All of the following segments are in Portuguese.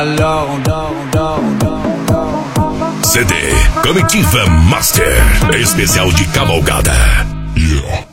CD Comitiva Master, especial de cavalgada. Yeah.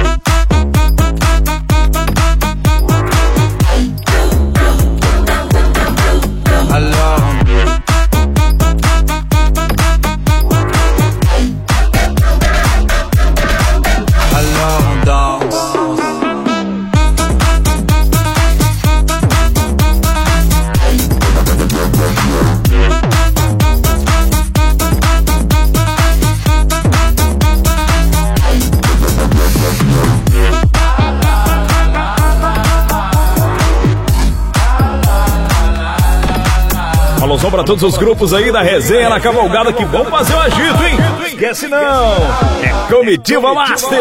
Alusão pra todos os grupos aí da resenha na cavalgada que vão fazer o agito, hein? Esquece não! É Comitiva Master!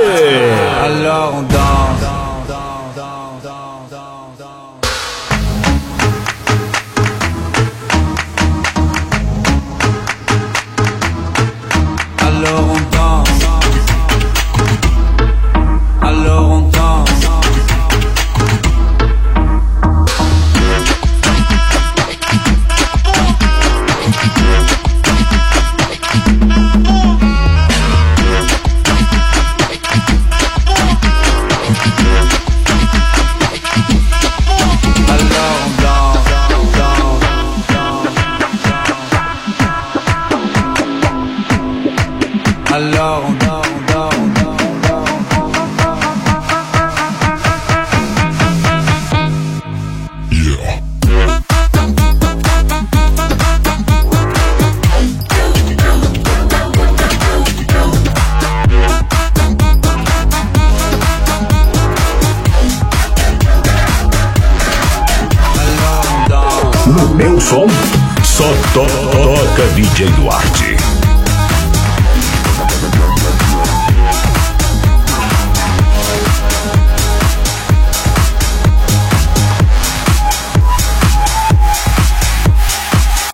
No meu som, só toca DJ Duarte.